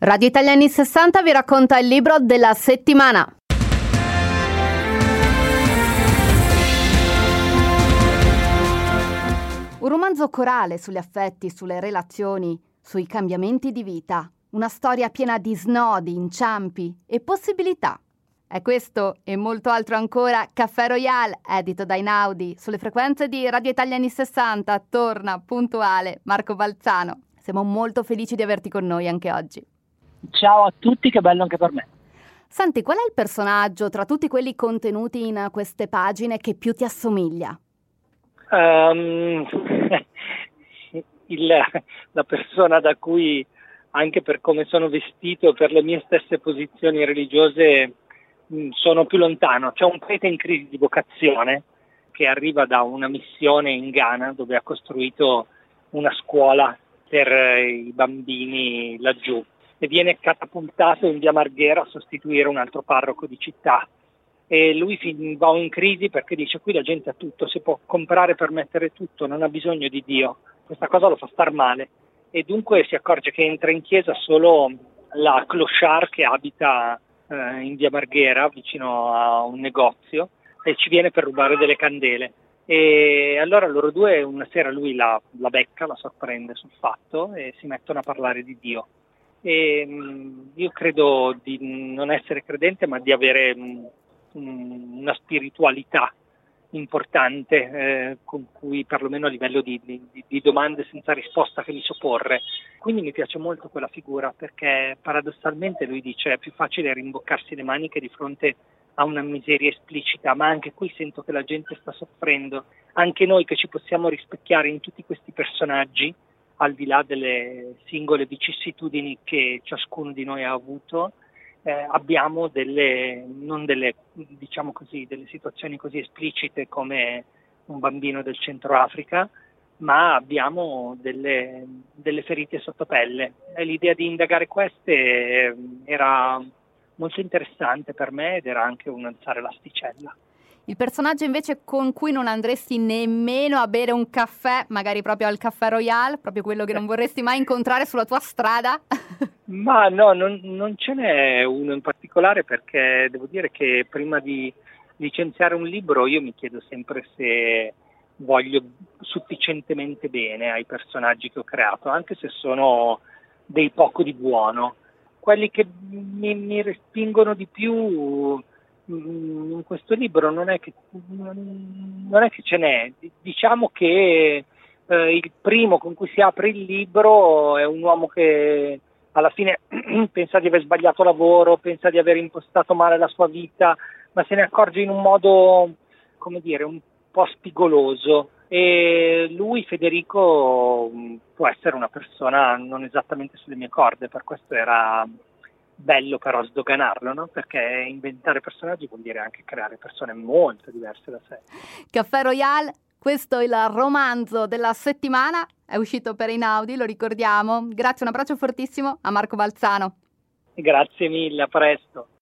Radio Italia anni 60 vi racconta il libro della settimana. Un romanzo corale sugli affetti, sulle relazioni, sui cambiamenti di vita. Una storia piena di snodi, inciampi e possibilità. È questo e molto altro ancora Caffè Royale, edito da Einaudi, sulle frequenze di Radio Italia anni 60. Torna puntuale Marco Balzano. Siamo molto felici di averti con noi anche oggi. Ciao a tutti, che bello anche per me. Senti, qual è il personaggio tra tutti quelli contenuti in queste pagine che più ti assomiglia? La persona da cui, anche per come sono vestito, per le mie stesse posizioni religiose, sono più lontano. C'è un prete in crisi di vocazione che arriva da una missione in Ghana dove ha costruito una scuola per i bambini laggiù e viene catapultato in via Marghera a sostituire un altro parroco di città. E lui va in crisi perché dice: qui la gente ha tutto, si può comprare per mettere tutto, non ha bisogno di Dio. Questa cosa lo fa star male e dunque si accorge che entra in chiesa solo la clochard che abita in via Marghera vicino a un negozio e ci viene per rubare delle candele. E allora loro due, una sera lui la becca, la sorprende sul fatto e si mettono a parlare di Dio. E io credo di non essere credente, ma di avere una spiritualità importante con cui, perlomeno a livello di domande senza risposta che mi so porre. Quindi mi piace molto quella figura perché paradossalmente lui dice: è più facile rimboccarsi le maniche di fronte a una miseria esplicita, ma anche qui sento che la gente sta soffrendo. Anche noi che ci possiamo rispecchiare in tutti questi personaggi, al di là delle singole vicissitudini che ciascuno di noi ha avuto, abbiamo delle situazioni così esplicite come un bambino del Centro Africa, ma abbiamo delle ferite sotto pelle. E l'idea di indagare queste era molto interessante per me ed era anche un alzare l'asticella. Il personaggio invece con cui non andresti nemmeno a bere un caffè, magari proprio al Caffè Royale, proprio quello che non vorresti mai incontrare sulla tua strada? Ma no, non ce n'è uno in particolare, perché devo dire che prima di licenziare un libro io mi chiedo sempre se voglio sufficientemente bene ai personaggi che ho creato, anche se sono dei poco di buono. Quelli che mi respingono di più in questo libro non è che ce n'è. Diciamo che il primo con cui si apre il libro è un uomo che alla fine pensa di aver sbagliato lavoro, pensa di aver impostato male la sua vita, ma se ne accorge in un modo, come dire, un po' spigoloso. E lui, Federico, può essere una persona non esattamente sulle mie corde, per questo era bello però sdoganarlo, no? Perché inventare personaggi vuol dire anche creare persone molto diverse da sé. Caffè Royale, questo è il romanzo della settimana, è uscito per Einaudi, lo ricordiamo. Grazie, un abbraccio fortissimo a Marco Balzano. Grazie mille, a presto.